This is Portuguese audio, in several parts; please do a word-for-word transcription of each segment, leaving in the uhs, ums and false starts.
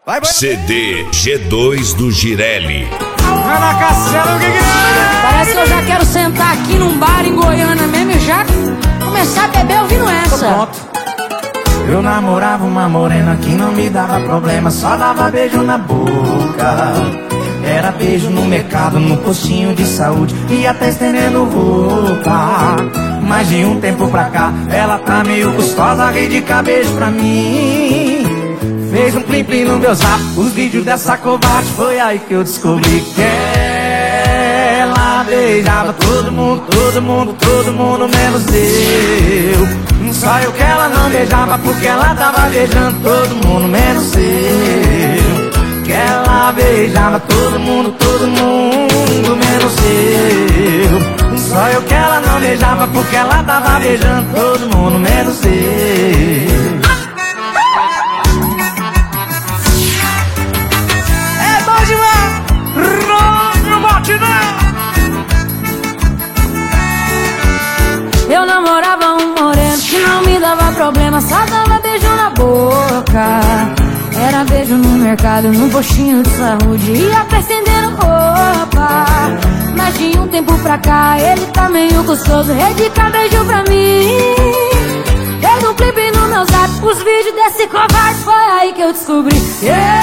Vai, vai. C D G dois do Girelli. Ana Castela, o que que é? Parece que eu já quero sentar aqui num bar em Goiânia mesmo e já começar a beber ouvindo essa. Pronto. Eu namorava uma morena que não me dava problema, só dava beijo na boca. Era beijo no mercado, no postinho de saúde e até estendendo roupa. Mas de um tempo pra cá, ela tá meio gostosa, ri de cabeça pra mim. Fez um plim plim no meu zap, os vídeos dessa covarde. Foi aí que eu descobri que ela beijava todo mundo, todo mundo, todo mundo, menos eu. Só eu que ela não beijava porque ela tava beijando todo mundo, menos eu. Que ela beijava todo mundo, todo mundo, menos eu. Só eu que ela não beijava porque ela tava beijando todo mundo, menos eu. É bom demais! Não bate não! Eu namorava um moreno que não me dava problema, só dava beijo na boca. Era beijo no mercado, no postinho de saúde e até estendendo roupa. Mas de um tempo pra cá ele tá meio gostoso, dedica beijo pra mim. Fez um clipe no meu zap, os vídeos desse covarde. Foi aí que eu descobri que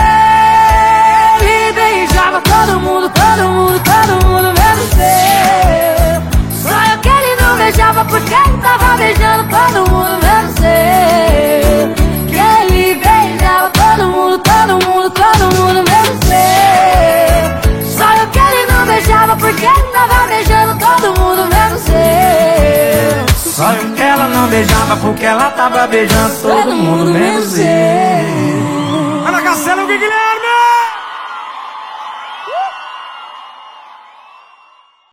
ele beijava todo mundo, todo mundo, todo mundo, menos eu. Só eu que ele não beijava porque ele tava beijando todo mundo, menos eu. Que ele beijava todo mundo, todo mundo, todo mundo, menos eu. Só eu que ele não beijava porque ele tava beijando todo mundo, menos eu. Só eu que ela não beijava porque ela tava beijando todo mundo, menos eu. Ana Castela, o Guilherme!